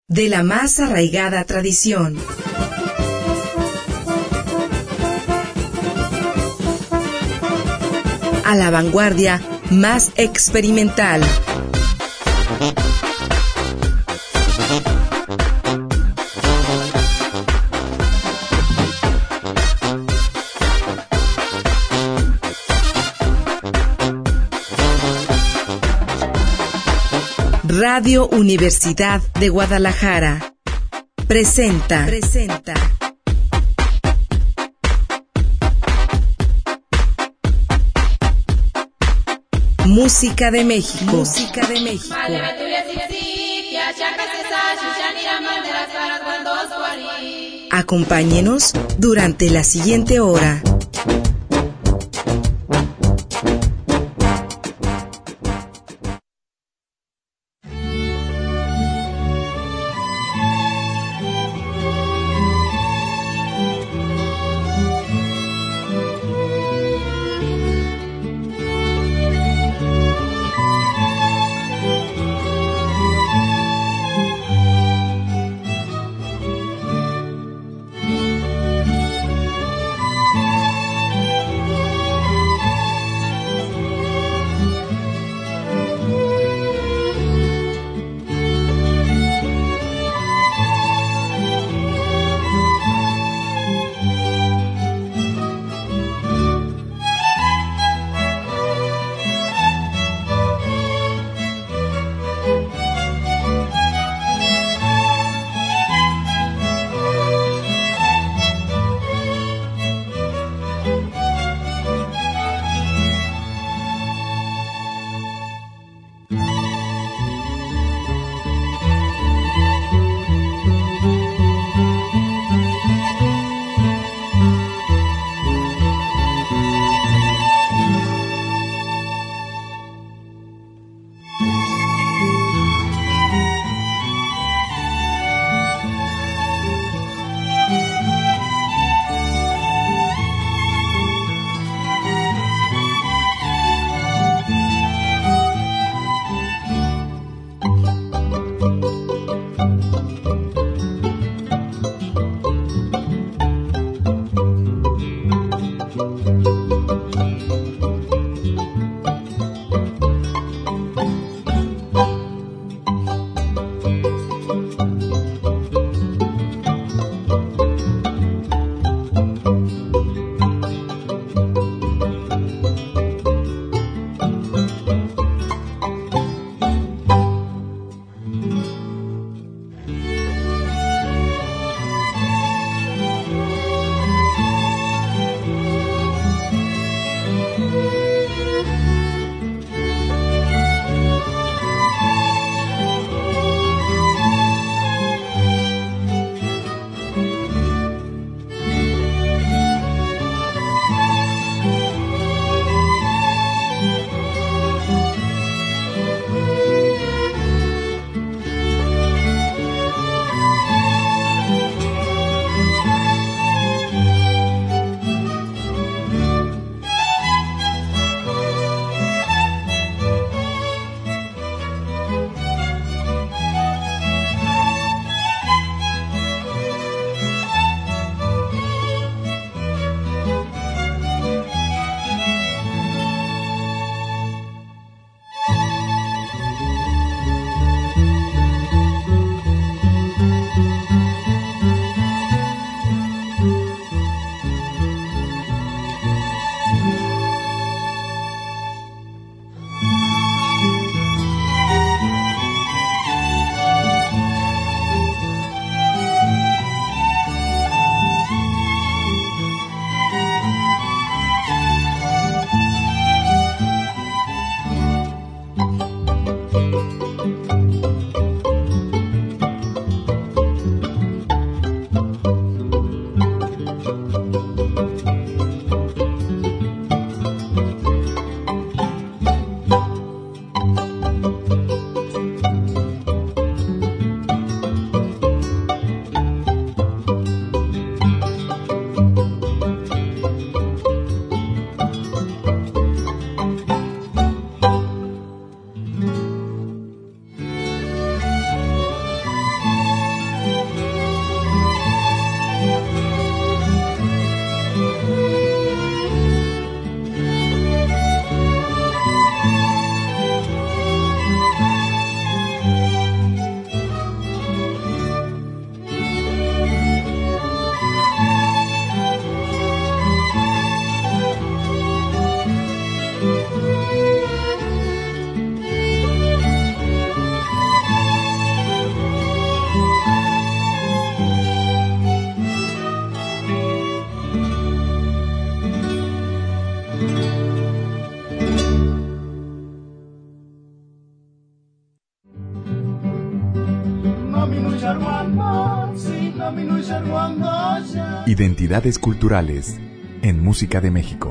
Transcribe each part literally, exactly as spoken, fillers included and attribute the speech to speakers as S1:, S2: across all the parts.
S1: de la más arraigada tradición. A la vanguardia más experimental. Radio Universidad de Guadalajara presenta, presenta Música de México. Música de México. Acompáñenos durante la siguiente hora.
S2: Identidades culturales en Música de México.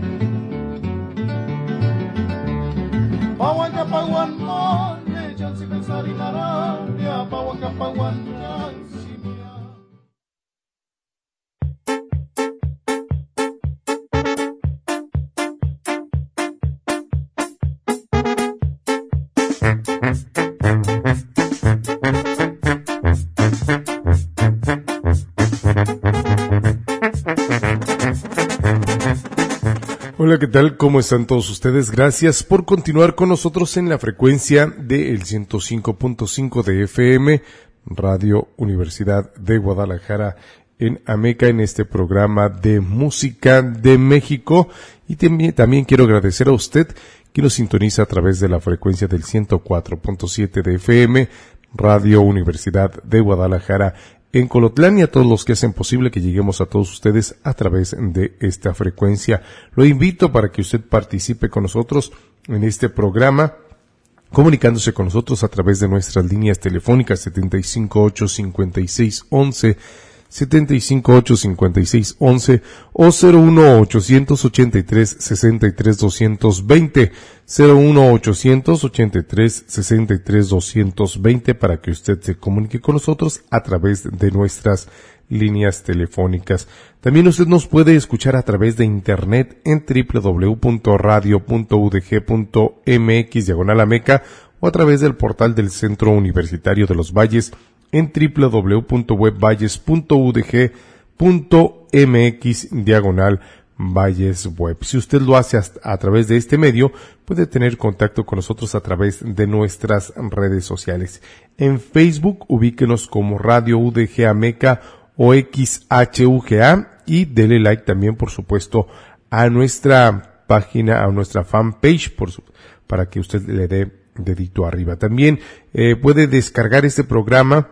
S3: Hola, ¿qué tal? ¿Cómo están todos ustedes? Gracias por continuar con nosotros en la frecuencia del ciento cinco punto cinco de F M, Radio Universidad de Guadalajara en Ameca, en este programa de Música de México. Y también, también quiero agradecer a usted que nos sintoniza a través de la frecuencia del ciento cuatro punto siete de F M, Radio Universidad de Guadalajara en Colotlán, y a todos los que hacen posible que lleguemos a todos ustedes a través de esta frecuencia. Lo invito para que usted participe con nosotros en este programa, comunicándose con nosotros a través de nuestras líneas telefónicas setenta y cinco ocho cincuenta y seis once, setenta y cinco ocho cincuenta y seis once o cero uno ochocientos ochenta y tres sesenta y tres doscientos veinte, cero uno ochocientos ochenta y tres sesenta y tres doscientos veinte, para que usted se comunique con nosotros a través de nuestras líneas telefónicas. También usted nos puede escuchar a través de internet en doble u doble u doble u punto radio punto u d g punto m x diagonal Ameca o a través del portal del Centro Universitario de los Valles en doble u doble u doble u punto webvalles punto u d g punto m x diagonal Valles Web. Si usted lo hace a través de este medio, puede tener contacto con nosotros a través de nuestras redes sociales. En Facebook, ubíquenos como Radio U D G Ameca o X H U G A, y dele like también, por supuesto, a nuestra página, a nuestra fanpage, por su, para que usted le dé dedito arriba. También eh, puede descargar este programa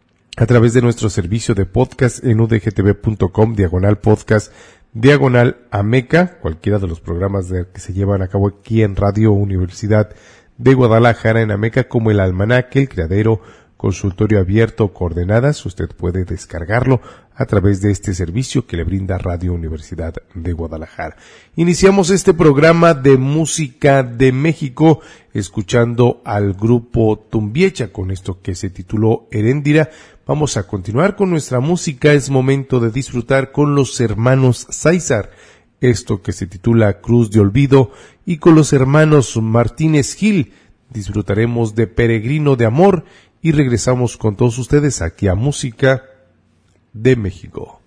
S3: a través de nuestro servicio de podcast en udgtv.com, diagonal podcast, diagonal Ameca, cualquiera de los programas de, que se llevan a cabo aquí en Radio Universidad de Guadalajara en Ameca, como el Almanaque, el Criadero, Consultorio Abierto, Coordenadas. Usted puede descargarlo a través de este servicio que le brinda Radio Universidad de Guadalajara. Iniciamos este programa de Música de México escuchando al grupo Tumbiecha con esto que se tituló Heréndira. Vamos a continuar con nuestra música. Es momento de disfrutar con los hermanos Sáizar, esto que se titula Cruz de Olvido, y con los hermanos Martínez Gil disfrutaremos de Peregrino de Amor, y regresamos con todos ustedes aquí a Música de México.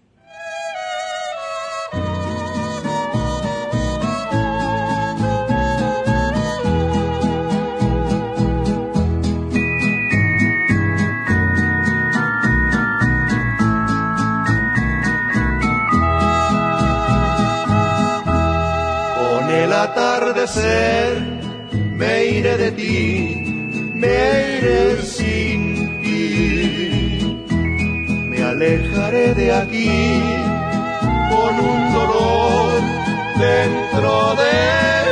S4: Con el atardecer me iré de ti, me iré sin ti, me alejaré de aquí con un dolor dentro de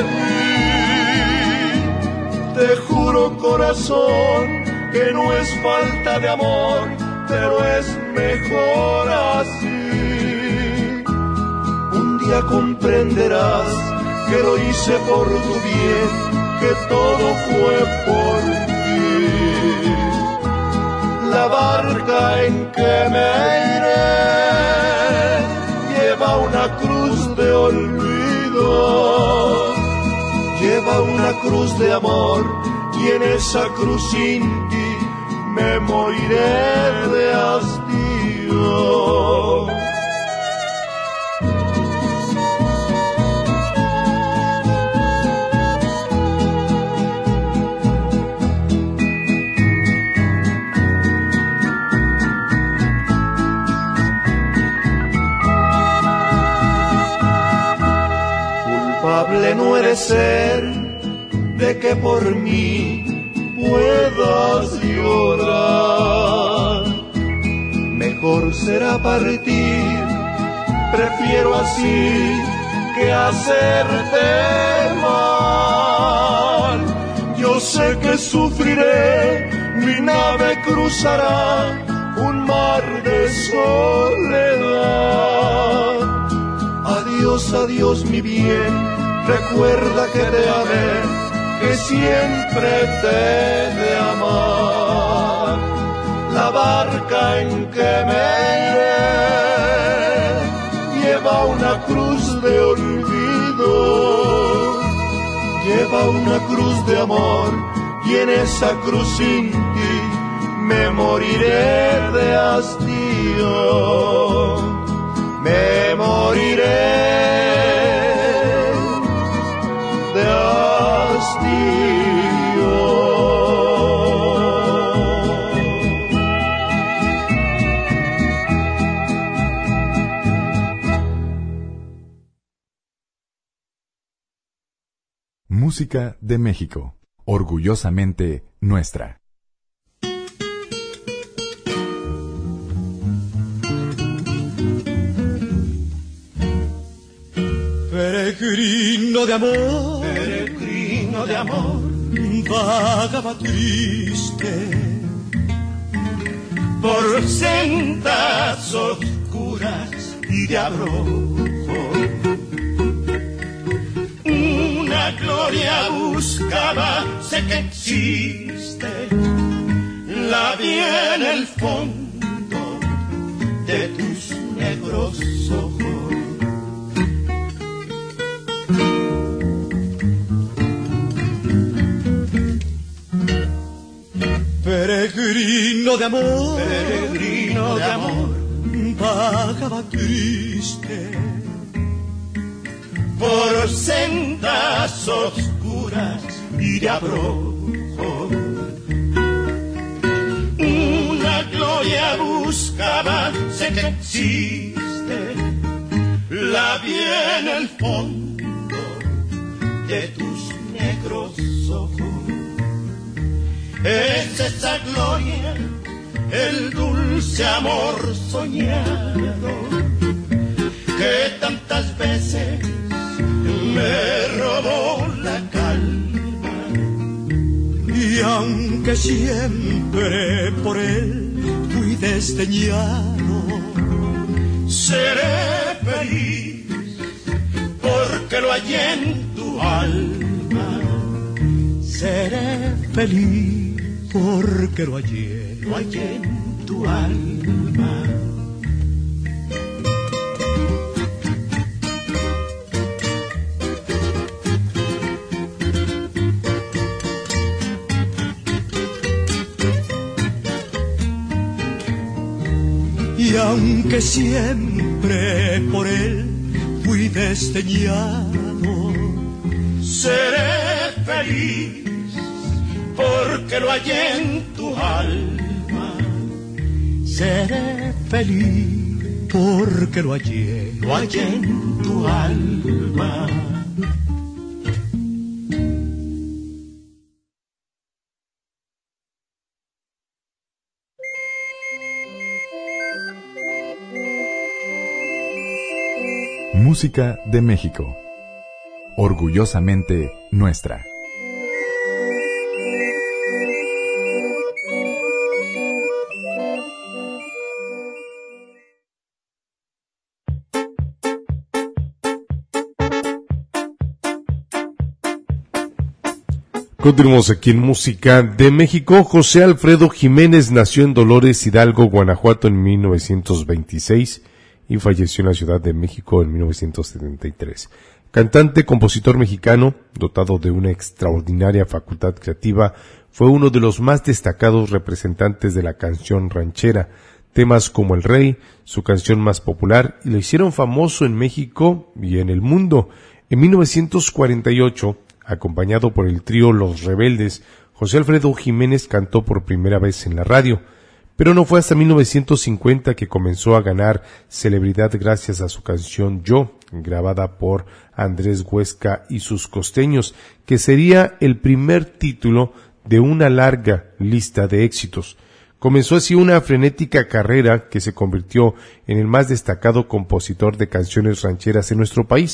S4: mí. Te juro, corazón, que no es falta de amor, pero es mejor así. Un día comprenderás que lo hice por tu bien, que todo fue por ti. La barca en que me iré lleva una cruz de olvido, lleva una cruz de amor, y en esa cruz sin ti me moriré de hastío. No eres ser de que por mí puedas llorar. Mejor será partir, prefiero así que hacerte mal. Yo sé que sufriré mi nave cruzará un mar de soledad. Adiós, adiós mi bien, recuerda que te amé, que siempre te he de amar. La barca en que me iré lleva una cruz de olvido, lleva una cruz de amor, y en esa cruz sin ti me moriré de hastío, me moriré de hastío.
S2: Música de México, orgullosamente nuestra.
S5: Peregrino de amor, peregrino de amor, vagaba triste por sendas oscuras y de abrojo. Una gloria buscaba, sé que existe, la vi en el fondo de tus negros ojos. Peregrino de amor, peregrino de amor, vagaba triste por sendas oscuras y de abrojo. Una gloria buscaba, sé que existe, la vi en el fondo de tus negros ojos. Es esa gloria, el dulce amor soñado, que tantas veces me robó la calma. Y aunque siempre por él fui desdeñado, seré feliz porque lo hallé en tu alma. Seré feliz porque lo hallé, lo hallé en tu alma. Y aunque siempre por él fui desdeñado, seré feliz porque lo hallé en tu alma. Seré feliz porque lo hallé, lo hallé en tu alma.
S2: Música de México, orgullosamente nuestra.
S3: Continuamos aquí en Música de México. José Alfredo Jiménez nació en Dolores Hidalgo, Guanajuato en mil novecientos veintiséis y falleció en la Ciudad de México en mil novecientos setenta y tres. Cantante, compositor mexicano, dotado de una extraordinaria facultad creativa, fue uno de los más destacados representantes de la canción ranchera. Temas como El Rey, su canción más popular, lo hicieron famoso en México y en el mundo. En mil novecientos cuarenta y ocho, acompañado por el trío Los Rebeldes, José Alfredo Jiménez cantó por primera vez en la radio, pero no fue hasta mil novecientos cincuenta que comenzó a ganar celebridad gracias a su canción Yo, grabada por Andrés Huesca y sus costeños, que sería el primer título de una larga lista de éxitos. Comenzó así una frenética carrera que se convirtió en el más destacado compositor de canciones rancheras en nuestro país.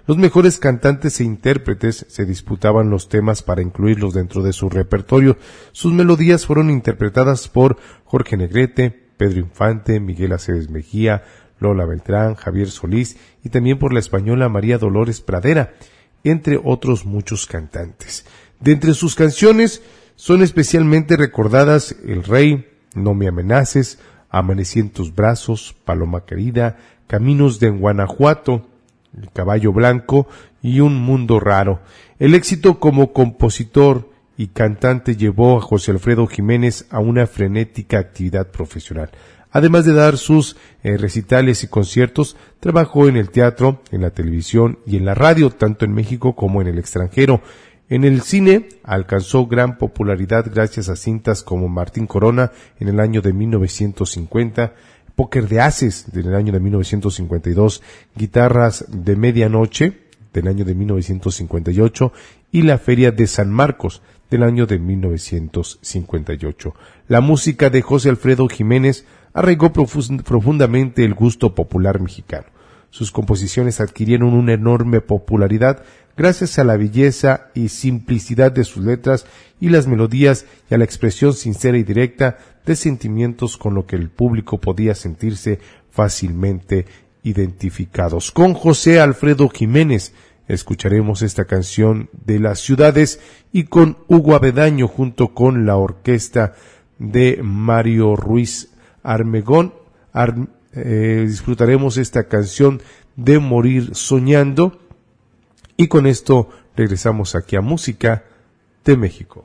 S3: Los mejores cantantes e intérpretes se disputaban los temas para incluirlos dentro de su repertorio. Sus melodías fueron interpretadas por Jorge Negrete, Pedro Infante, Miguel Aceves Mejía, Lola Beltrán, Javier Solís y también por la española María Dolores Pradera, entre otros muchos cantantes. De entre sus canciones son especialmente recordadas El Rey, No me amenaces, Amanecí en tus brazos, Paloma querida, Caminos de Guanajuato, El caballo blanco y Un mundo raro. El éxito como compositor y cantante llevó a José Alfredo Jiménez a una frenética actividad profesional. Además de dar sus eh, recitales y conciertos, trabajó en el teatro, en la televisión y en la radio, tanto en México como en el extranjero. En el cine alcanzó gran popularidad gracias a cintas como Martín Corona en el año de mil novecientos cincuenta, Póker de Haces del año de mil novecientos cincuenta y dos, Guitarras de Medianoche del año de mil novecientos cincuenta y ocho y La Feria de San Marcos del año de mil novecientos cincuenta y ocho. La música de José Alfredo Jiménez arraigó profundamente el gusto popular mexicano. Sus composiciones adquirieron una enorme popularidad gracias a la belleza y simplicidad de sus letras y las melodías y a la expresión sincera y directa de sentimientos con lo que el público podía sentirse fácilmente identificados. Con José Alfredo Jiménez escucharemos esta canción de Las Ciudades y con Hugo Avedaño junto con la orquesta de Mario Ruiz Armengol Ar, eh, disfrutaremos esta canción de Morir Soñando. Y con esto regresamos aquí a Música de México.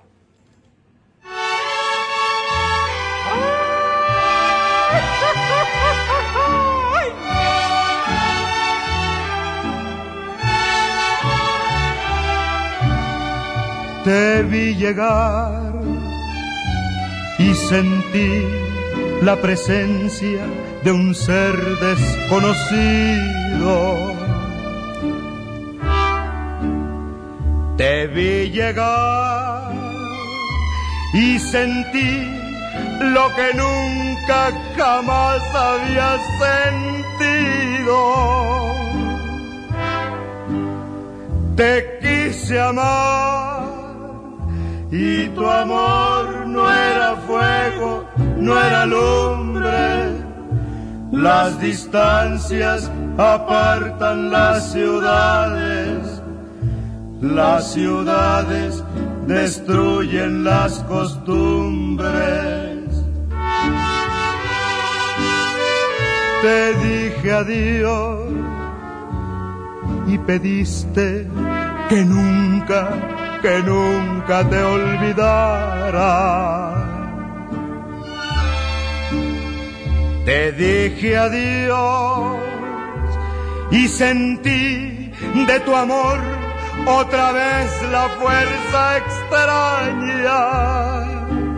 S5: Te vi llegar y sentí la presencia de un ser desconocido. Te vi llegar y sentí lo que nunca jamás había sentido. Te quise amar y tu amor no era fuego, no era lumbre. Las distancias apartan las ciudades. Las ciudades destruyen las costumbres. Te dije adiós y pediste que nunca, que nunca te olvidara. Te dije adiós y sentí de tu amor otra vez la fuerza extraña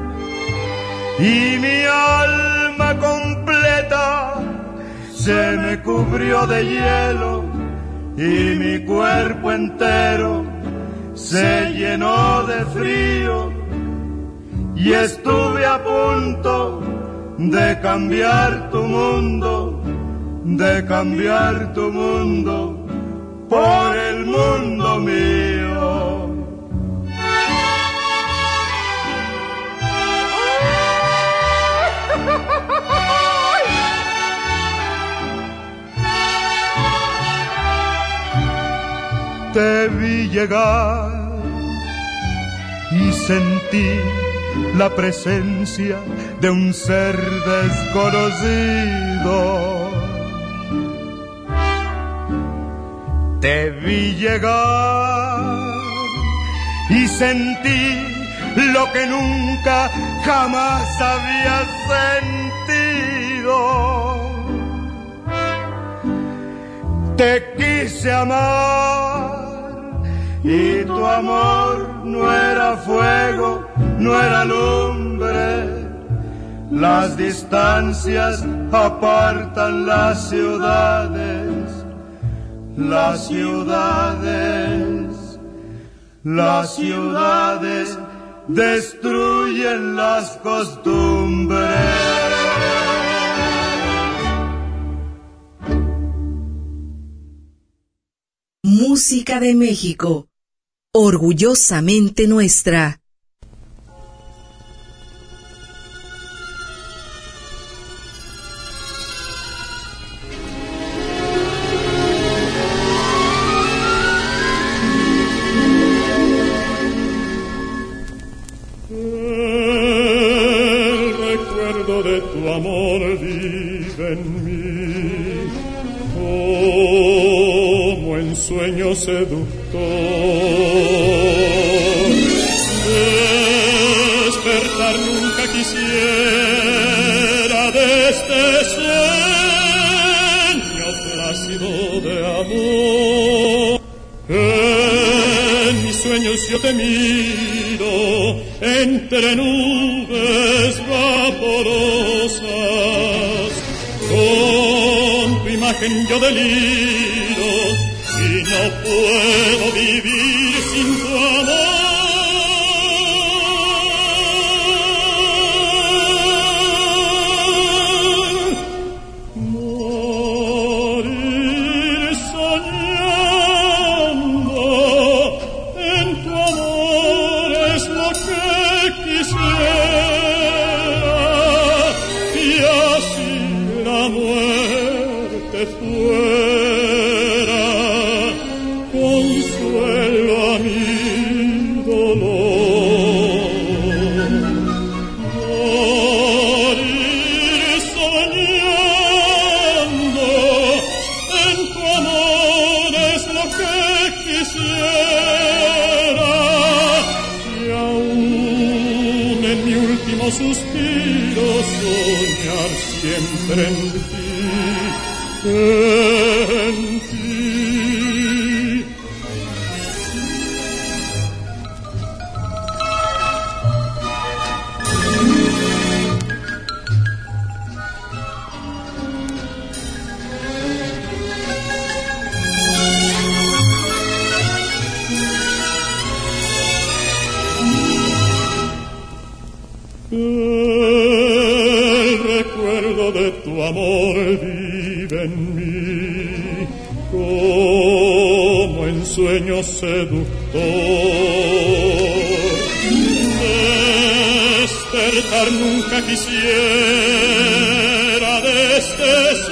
S5: y mi alma completa se me cubrió de hielo y mi cuerpo entero se llenó de frío y estuve a punto de cambiar tu mundo, de cambiar tu mundo por el mundo mío. Te vi llegar y sentí la presencia de un ser desconocido. Te vi llegar y sentí lo que nunca jamás había sentido. Te quise amar y tu amor no era fuego, no era lumbre. Las distancias apartan las ciudades. Las ciudades, las ciudades destruyen las costumbres.
S1: Música Música de México, orgullosamente nuestra.
S5: El recuerdo de tu amor vive en mí, como en sueño seductor. Despertar nunca quisiera de este sueño plácido de amor. En mis sueños yo te miro entre nubes vaporosas, con tu imagen yo deliro y no puedo vivir sin tu amor. Morir soñando en tu amor es lo que quisiera, y así la muerte fuera consuelo a mi dolor. Morir soñando en tu amor es lo que quisiera, y aún en mi último suspiro soñar siempre en ti, en ti. El recuerdo de tu amor vive en mí, como en sueño seductor. Despertar nunca quisiera de este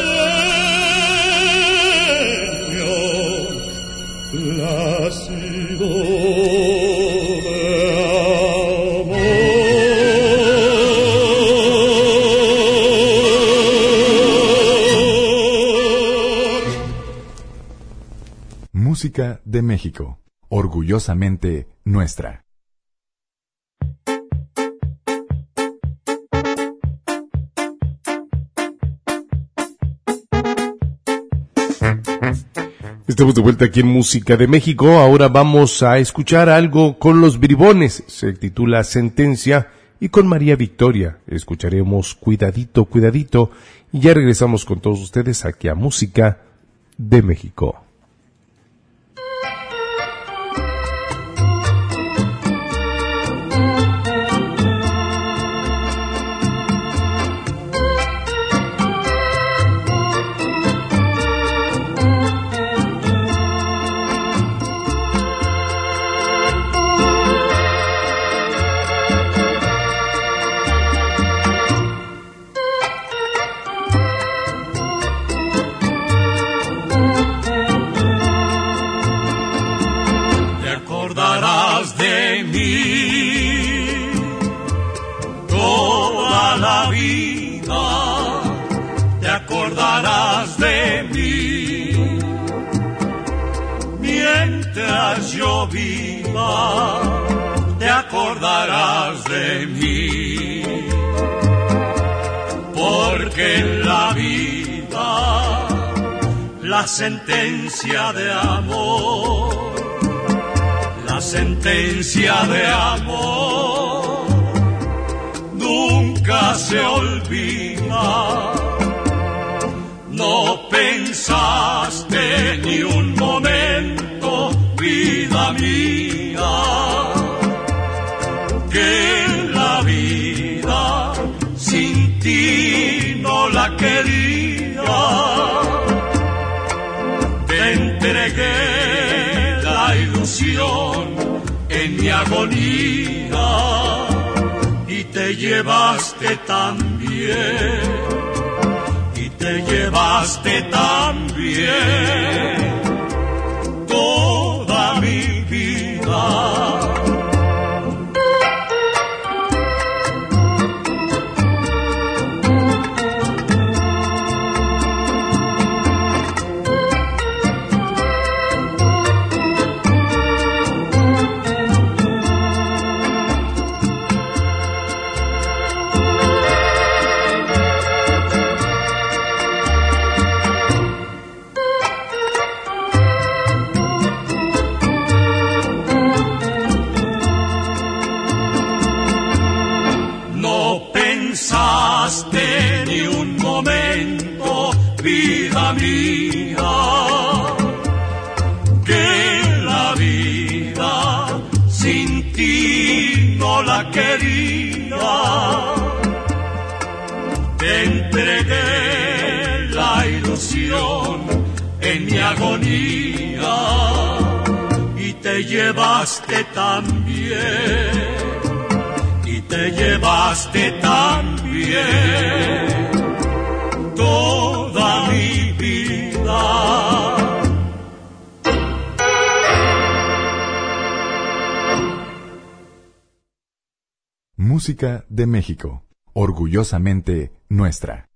S5: sueño plácido de
S2: Música de México, orgullosamente nuestra.
S3: Estamos de vuelta aquí en Música de México. Ahora vamos a escuchar algo con los Bribones. Se titula Sentencia, y con María Victoria escucharemos Cuidadito, Cuidadito, y ya regresamos con todos ustedes aquí a Música de México.
S6: Yo viva, te acordarás de mí, porque en la vida la sentencia de amor, la sentencia de amor nunca se olvida. No pensaste ni un momento, vida mía, que la vida sin ti no la quería. Te entregué ilusión en mi agonía y te llevaste también, y te llevaste también toda mi vida. Ni un momento, vida mía, que la vida sin ti no la quería. Te entregué la ilusión en mi agonía y te llevaste también, y te llevaste también toda mi vida.
S2: Música de México, orgullosamente nuestra.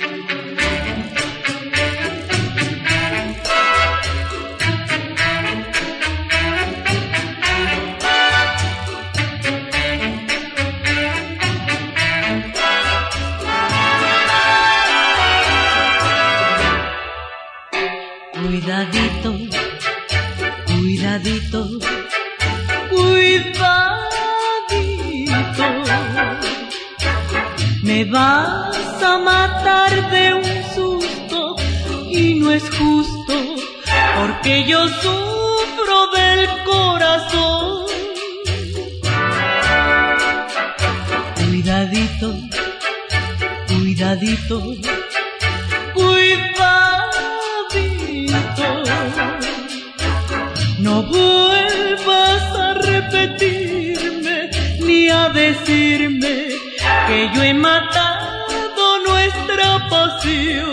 S7: Cuidadito, cuidadito, cuidadito, me vas a matar de un susto y no es justo porque yo sufro del corazón. Cuidadito, cuidadito, cuidadito, no vuelvas a repetirme ni a decirme que yo he matado nuestra pasión.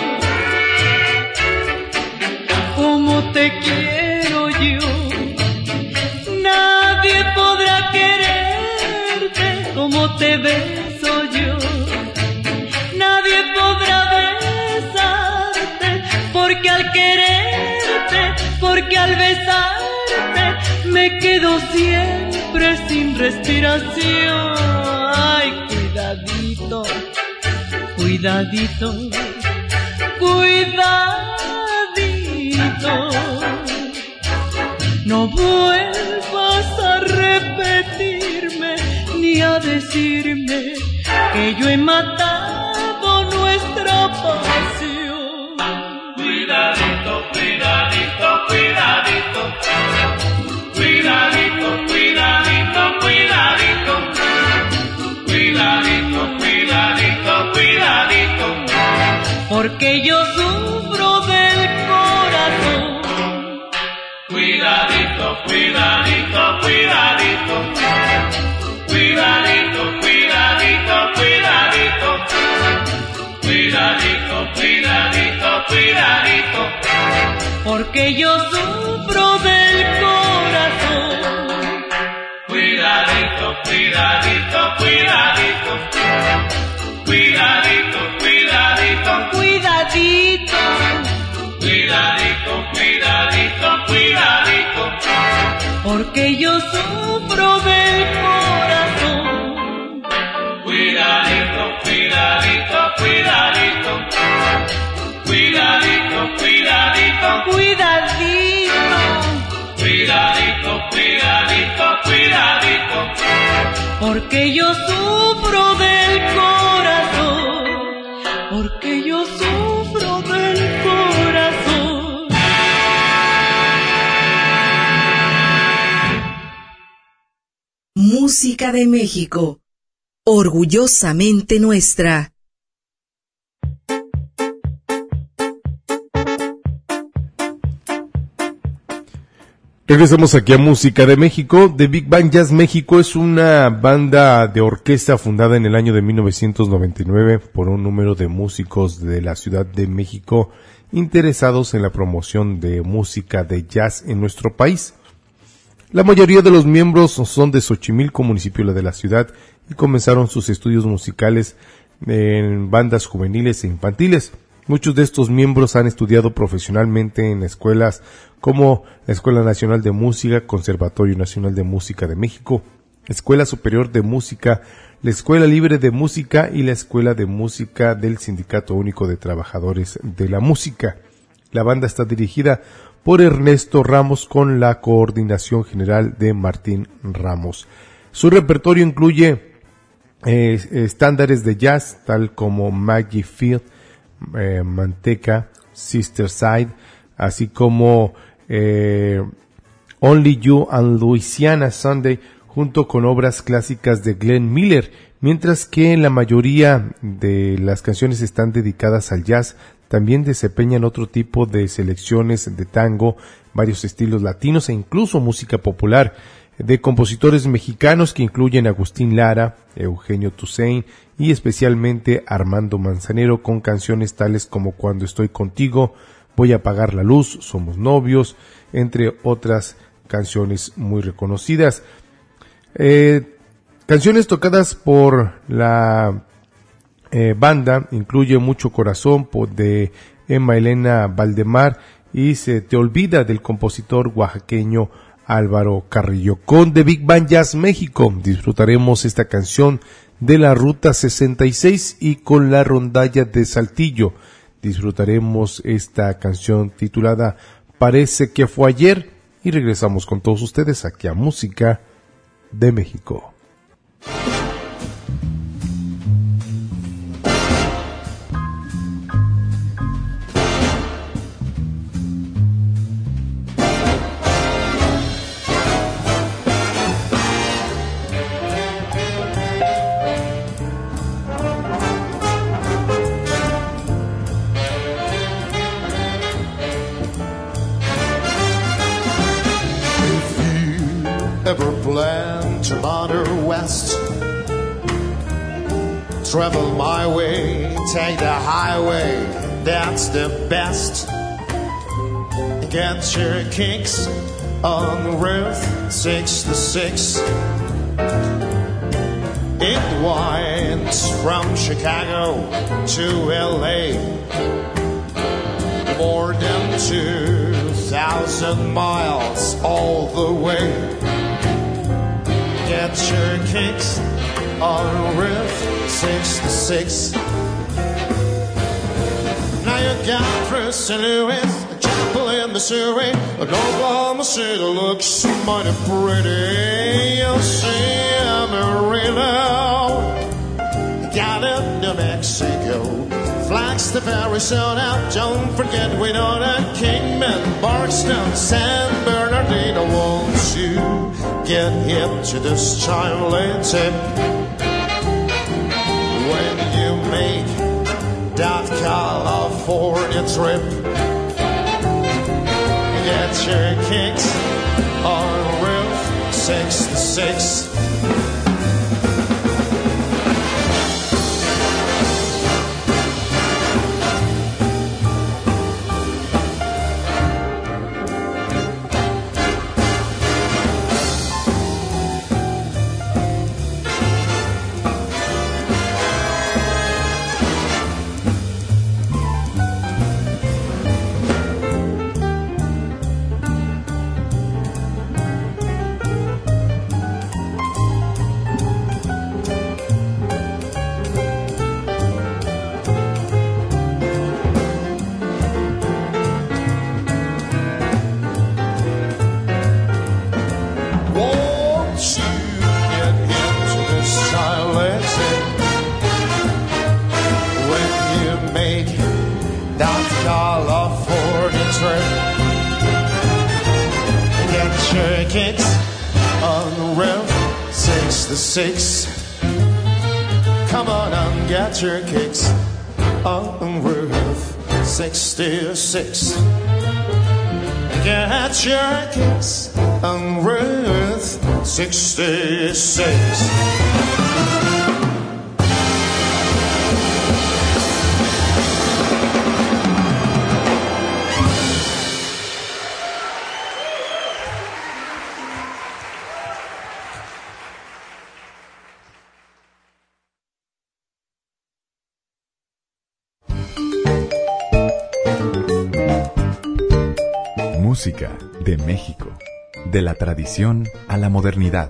S7: Como te quiero yo, nadie podrá quererte como te beso yo. Nadie podrá besarte porque al quererte, porque al besarte me quedo siempre sin respiración. Ay, cuidadito, cuidadito, cuidadito, no vuelvas a repetirme ni a decirme que yo he matado nuestra pasión.
S6: Cuidadito, cuidadito, cuidadito, cuidadito, cuidadito, cuidadito, cuidadito, cuidadito, cuidadito,
S7: porque yo sufro del corazón.
S6: Cuidadito, cuidadito, cuidadito, cuidadito, cuidadito, cuidadito, cuidadito, cuidadito, cuidadito,
S7: porque yo sufro del corazón.
S6: Cuidadito, cuidadito, cuidadito, cuidadito, cuidadito,
S7: cuidadito,
S6: cuidadito, cuidadito, cuidadito,
S7: porque yo sufro del corazón.
S6: Cuidadito, cuidadito, cuidadito, cuidadito, cuidadito,
S7: cuidadito,
S6: cuidadito, cuidadito, cuidadito,
S7: porque yo sufro del corazón, porque yo sufro del corazón.
S1: Música de México, orgullosamente nuestra.
S3: Regresamos aquí a Música de México. The Big Band Jazz México es una banda de orquesta fundada en el año de mil novecientos noventa y nueve por un número de músicos de la Ciudad de México interesados en la promoción de música de jazz en nuestro país. La mayoría de los miembros son de Xochimilco, municipio de la ciudad, y comenzaron sus estudios musicales en bandas juveniles e infantiles. Muchos de estos miembros han estudiado profesionalmente en escuelas como la Escuela Nacional de Música, Conservatorio Nacional de Música de México, Escuela Superior de Música, la Escuela Libre de Música y la Escuela de Música del Sindicato Único de Trabajadores de la Música. La banda está dirigida por Ernesto Ramos con la coordinación general de Martín Ramos. Su repertorio incluye eh, estándares de jazz tal como Maggie Field, eh, Manteca, Sister Side, así como eh, Only You and Louisiana Sunday, junto con obras clásicas de Glenn Miller, mientras que la mayoría de las canciones están dedicadas al jazz. También desempeñan otro tipo de selecciones de tango, varios estilos latinos e incluso música popular de compositores mexicanos que incluyen Agustín Lara, Eugenio Toussaint y especialmente Armando Manzanero, con canciones tales como Cuando estoy contigo, Voy a apagar la luz, Somos novios, entre otras canciones muy reconocidas. Eh, canciones tocadas por la eh, banda incluye Mucho Corazón de Emma Elena Valdemar y Se te olvida del compositor oaxaqueño Álvaro Carrillo. Con The Big Band Jazz México disfrutaremos esta canción de la Ruta sesenta y seis y con la Rondalla de Saltillo disfrutaremos esta canción titulada Parece que fue ayer y regresamos con todos ustedes aquí a Música de México.
S8: Travel my way, take the highway, that's the best. Get your kicks on Route sixty-six. It winds from Chicago to L A, more than two thousand miles all the way. Get your kicks on Route sixty-six. Now you got through Saint Louis, Chapel in Missouri, Oklahoma City looks mighty pretty. You'll see Amarillo, got it, New Mexico, Flagstaff, Arizona. Don't forget Winona, Kingman, Barstow, San Bernardino. Won't you get hip to this child later? When you make that California trip, get your kicks on Route sixty-six. Six. Come on and get your kicks on Route sixty-six. get your kiss on Route sixty-six.
S2: Música de México, de la tradición a la modernidad.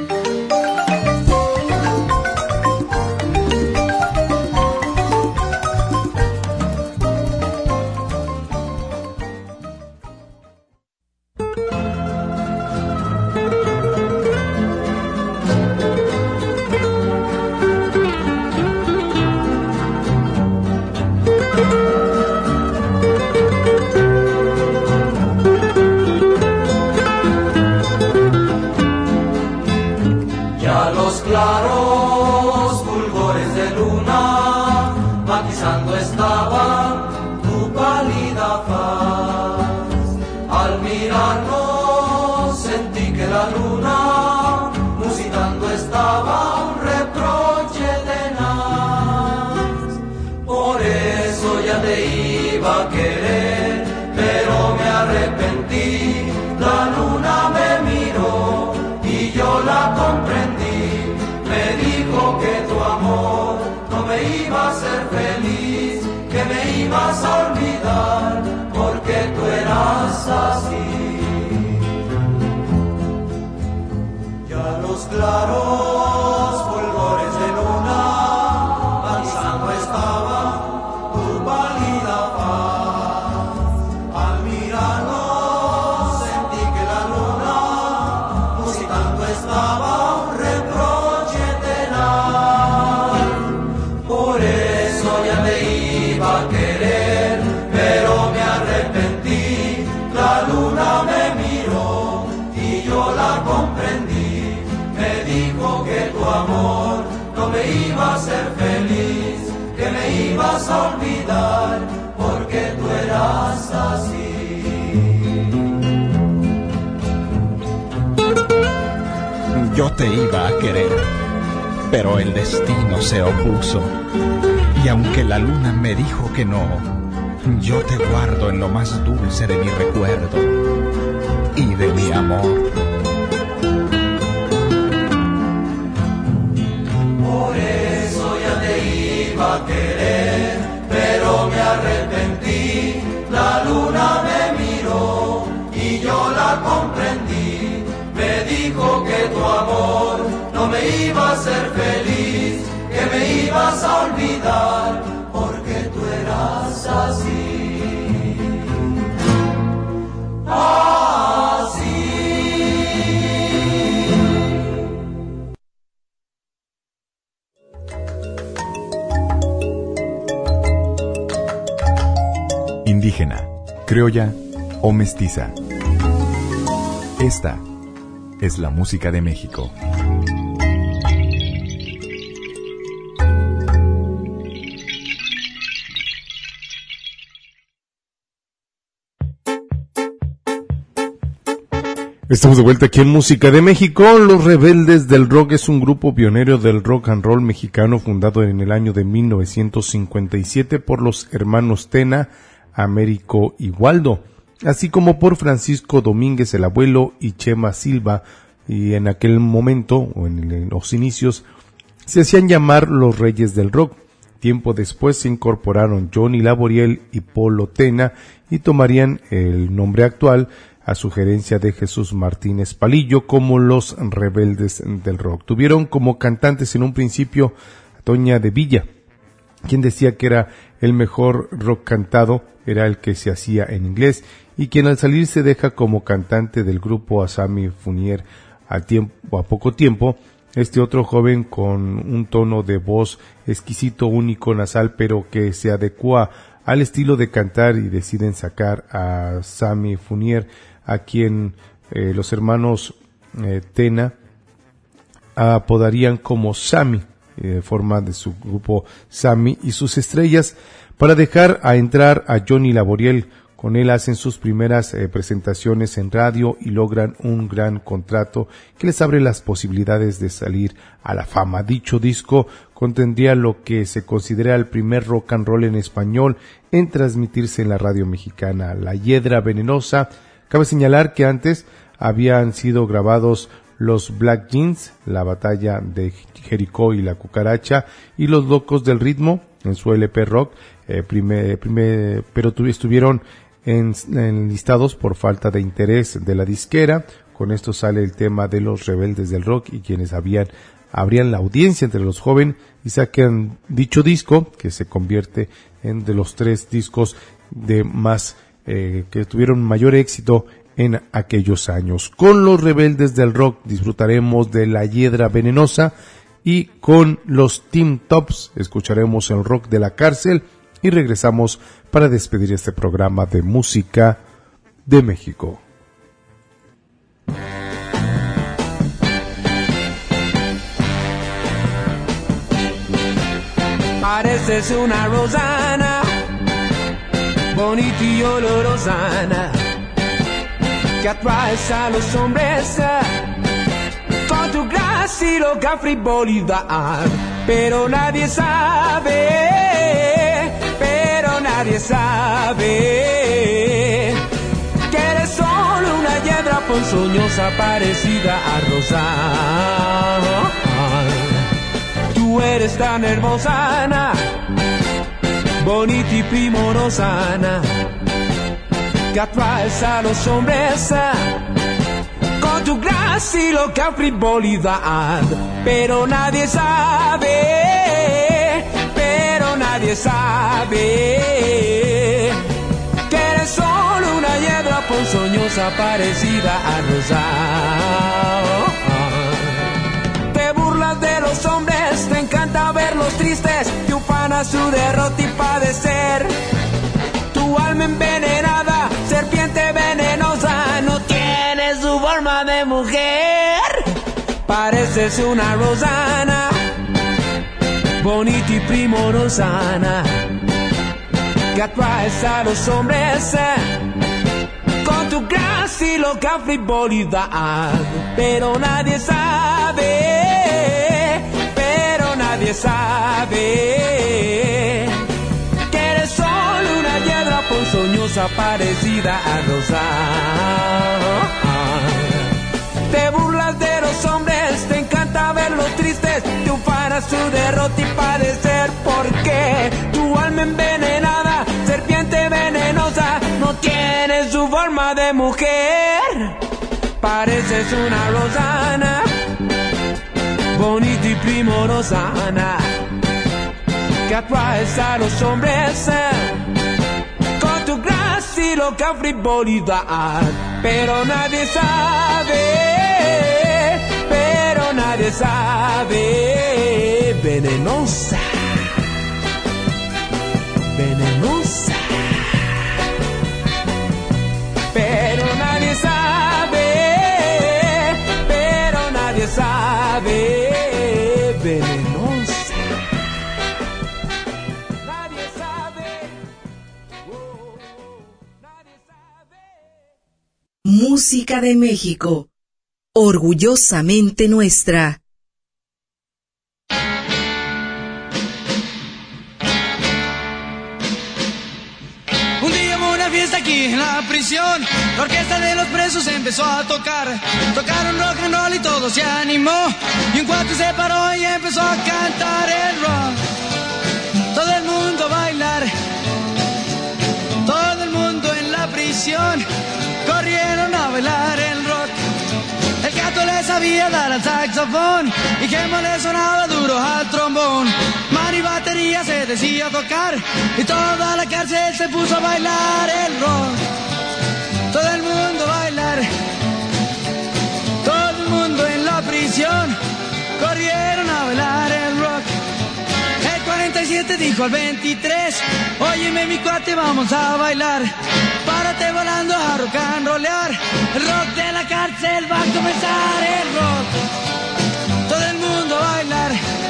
S9: Yo te iba a querer, pero el destino se opuso. Y aunque la luna me dijo que no, yo te guardo en lo más dulce de mi recuerdo y de mi amor.
S5: Por eso ya te iba a querer, pero me arrepentí. La luna me miró y yo la comprendí. Me dijo que tu amor no me iba a hacer feliz, que me ibas a olvidar, porque tú eras así. Así.
S2: Indígena, criolla o mestiza. Esta es la música de México.
S3: Estamos de vuelta aquí en Música de México. Los Rebeldes del Rock es un grupo pionero del rock and roll mexicano fundado en el año de mil novecientos cincuenta y siete por los hermanos Tena, Américo y Waldo, así como por Francisco Domínguez el Abuelo y Chema Silva, y en aquel momento, o en los inicios, se hacían llamar los Reyes del Rock. Tiempo después se incorporaron Johnny Laboriel y Polo Tena y tomarían el nombre actual a sugerencia de Jesús Martínez Palillo como los Rebeldes del Rock. Tuvieron como cantantes en un principio a Toña de Villa, quien decía que era el mejor rock cantado, era el que se hacía en inglés, y quien al salir se deja como cantante del grupo a Sammy Fournier. A tiempo, a poco tiempo, este otro joven con un tono de voz exquisito, único, nasal, pero que se adecua al estilo de cantar, y deciden sacar a Sammy Fournier, a quien eh, los hermanos eh, Tena apodarían como Sammy, eh, forma de su grupo Sammy y sus estrellas, para dejar a entrar a Johnny Laboriel Con él hacen sus primeras eh, presentaciones en radio y logran un gran contrato que les abre las posibilidades de salir a la fama. Dicho disco contendría lo que se considera el primer rock and roll en español en transmitirse en la radio mexicana, La Hiedra Venenosa. Cabe señalar que antes habían sido grabados los Black Jeans, La Batalla de Jericó y La Cucaracha, y Los Locos del Ritmo en su L P Rock, eh, primer, primer, pero tu, estuvieron en, en listados por falta de interés de la disquera. Con esto sale el tema de Los Rebeldes del Rock y quienes habían abrían la audiencia entre los jóvenes y sacan dicho disco que se convierte en de los tres discos de más eh, que tuvieron mayor éxito en aquellos años. Con Los Rebeldes del Rock disfrutaremos de La Hiedra Venenosa y con los Tim Tops escucharemos el rock de la cárcel y regresamos para despedir este programa de música de México.
S10: Pareces una rosana, bonita y olorosana, que atraes a los hombres con tu gracia y loca frivolidad. Pero nadie sabe, pero nadie sabe que eres solo una hiedra ponzoñosa parecida a rosa. Tú eres tan hermosana, bonita y primorosana, que atraes a los hombres con tu gracia y loca frivolidad. Pero nadie sabe, pero nadie sabe que eres solo una hiedra ponzoñosa parecida a rosa. Te burlas de los hombres, te encanta verlos tristes, te ufana su derrota y padecer. Tu alma envenenada, serpiente venenosa, no tienes su forma de mujer. Pareces una rosana, bonita y primorosana, que atraes a los hombres con tu gracia y loca frivolidad. Pero nadie sabe, pero nadie sabe que eres solo una hiedra ponzoñosa parecida a rosa. Te burlas de los hombres, te encanta verlos tristes, te ufana su derrota y padecer. Porque tu alma envenenada, serpiente venenosa, no tiene su forma de mujer. Pareces una rosana, bonita y primorosana, que atraes a los hombres con tu gracia y loca frivolidad. Pero nadie sabe, pero nadie sabe, venenosa, venenosa. Pero nadie sabe, pero nadie sabe, venenosa. Nadie sabe, oh, nadie sabe.
S1: Música de México, orgullosamente nuestra.
S11: Aquí en la prisión, la orquesta de los presos empezó a tocar. Tocaron rock and roll y todo se animó. Y un cuate se paró y empezó a cantar el rock. Todo el mundo a bailar, todo el mundo en la prisión corrieron a bailar el rock. El gato le sabía dar al saxofón y Gemo le sonaba duro al trombón. Mano y batería se decía tocar y toda la cárcel se puso a bailar el rock. Todo el mundo a bailar, todo el mundo en la prisión corrieron a bailar el rock. El cuarenta y siete dijo al veintitrés, óyeme mi cuate, vamos a bailar. Párate volando a rock and rollear. El rock de la cárcel va a comenzar el rock. Todo el mundo a bailar,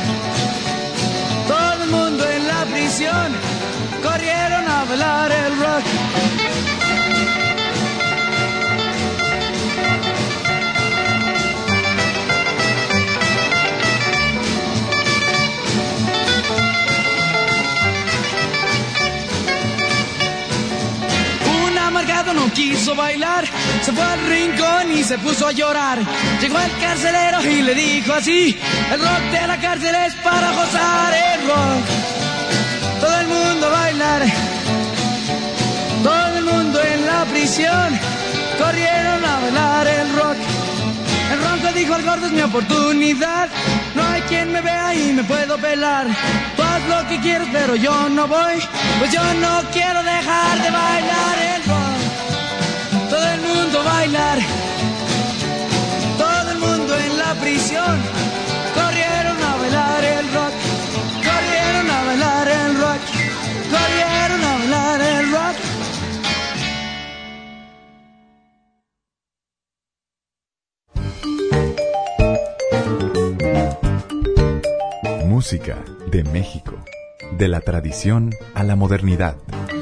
S11: todo el mundo en la prisión corrieron a bailar el rock. no quiso bailar, se fue al rincón y se puso a llorar. Llegó el carcelero y le dijo así: el rock de la cárcel es para gozar. El rock, todo el mundo a bailar, todo el mundo en la prisión corrieron a bailar el rock. El ronco dijo al gordo: es mi oportunidad, no hay quien me vea y me puedo pelar. Tú haz lo que quieras pero yo no voy, pues yo no quiero dejar de bailar el rock. Todo el mundo a bailar, todo el mundo en la prisión corrieron a bailar el rock, corrieron a bailar el rock, corrieron a bailar el rock.
S2: Música de México, de la tradición a la modernidad.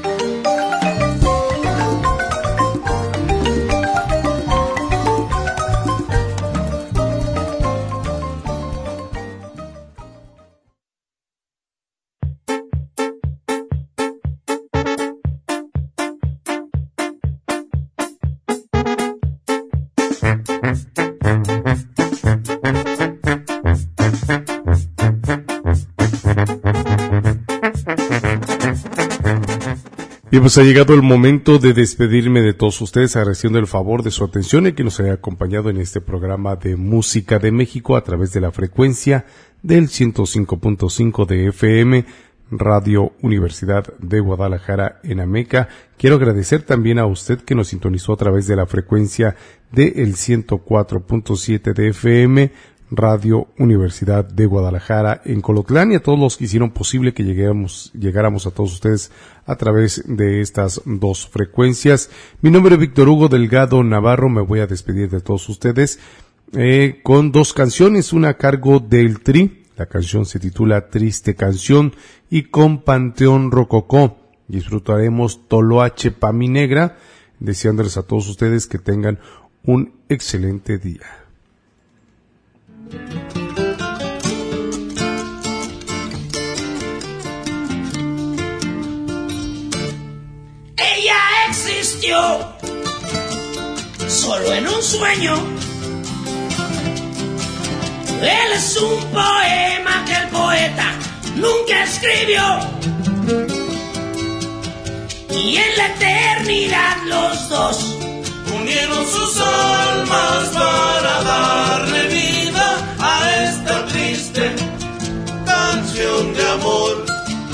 S3: Y pues ha llegado el momento de despedirme de todos ustedes, agradeciendo el favor de su atención y que nos haya acompañado en este programa de Música de México a través de la frecuencia del ciento cinco punto cinco de F M, Radio Universidad de Guadalajara en Ameca. Quiero agradecer también a usted que nos sintonizó a través de la frecuencia del ciento cuatro punto siete de F M, Radio Universidad de Guadalajara en Colotlán, y a todos los que hicieron posible que lleguemos, llegáramos a todos ustedes a través de estas dos frecuencias. Mi nombre es Víctor Hugo Delgado Navarro, me voy a despedir de todos ustedes eh, con dos canciones, una a cargo del Tri, la canción se titula Triste Canción, y con Panteón Rococó disfrutaremos Toloache pa' mi negra, deseándoles a todos ustedes que tengan un excelente día.
S12: Ella existió solo en un sueño. Él es un poema que el poeta nunca escribió. Y en la eternidad los dos unieron sus almas para darle vida a esta triste canción de amor.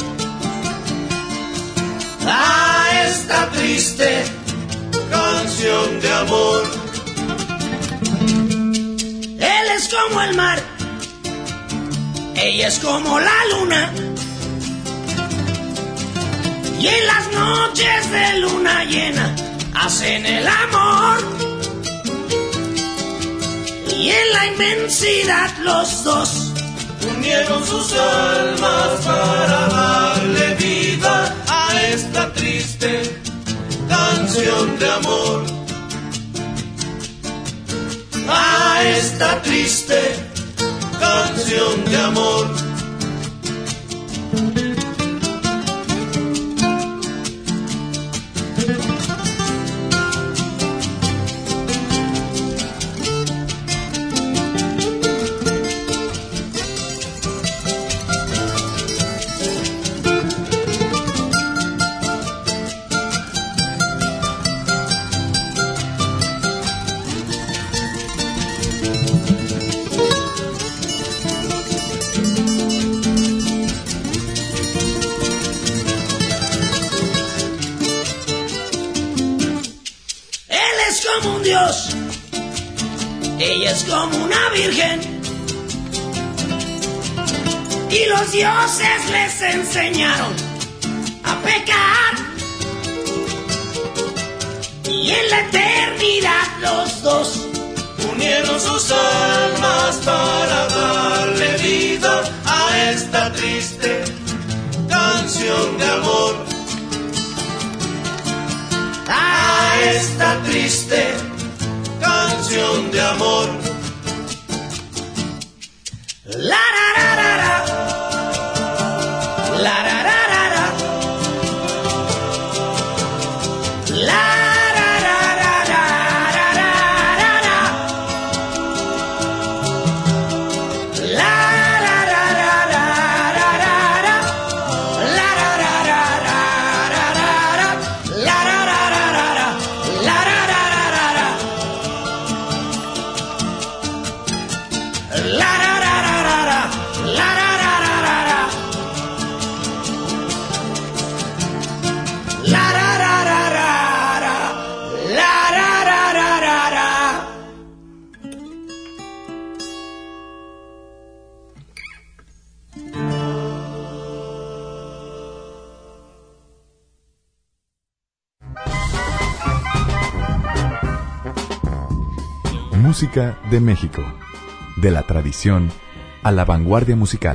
S12: A esta triste canción de amor. Él es como el mar, ella es como la luna, y en las noches de luna llena hacen el amor, y en la inmensidad los dos unieron sus almas para darle vida a esta triste canción de amor. A esta triste canción de amor. Ella es como una virgen, y los dioses les enseñaron a pecar, y en la eternidad los dos unieron sus almas para darle vida a esta triste canción de amor. A esta triste canción de amor. La ra ra ra ra. La ra ra ra ra. La ra
S2: Música de México. De la tradición a la vanguardia musical.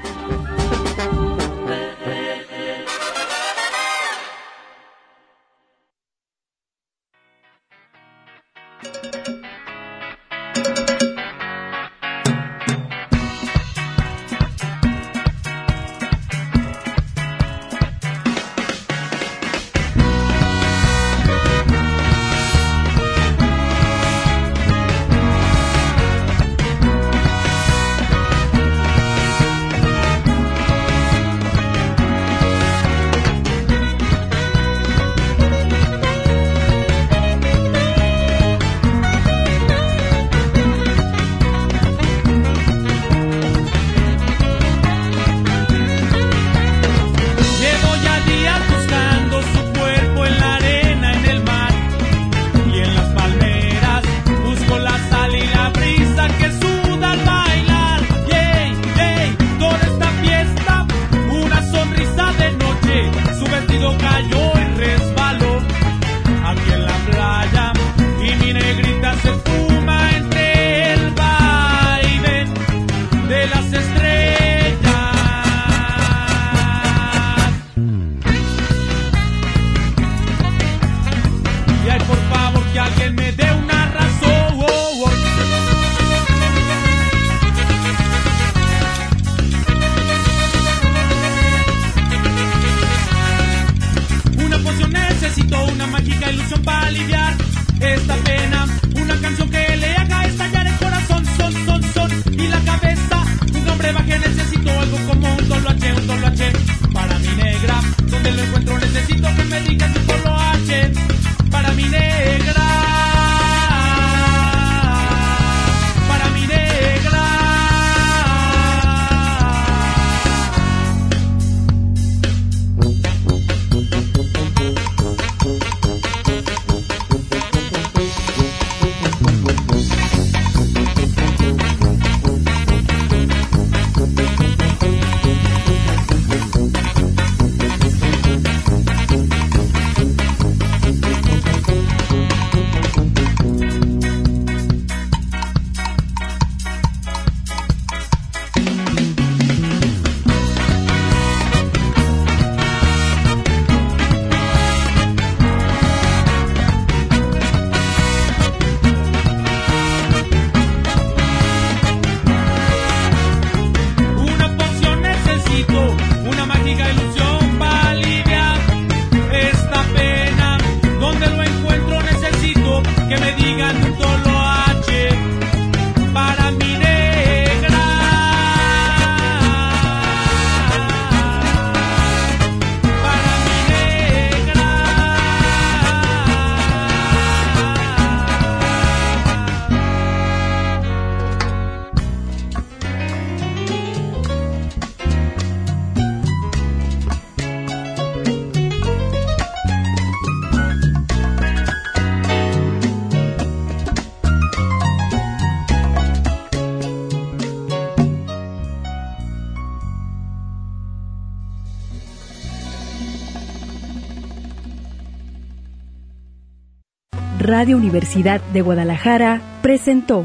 S1: Radio Universidad de Guadalajara presentó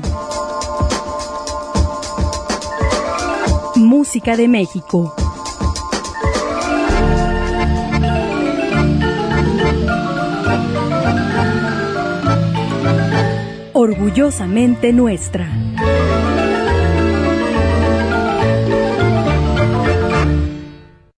S1: Música de México. Orgullosamente nuestra.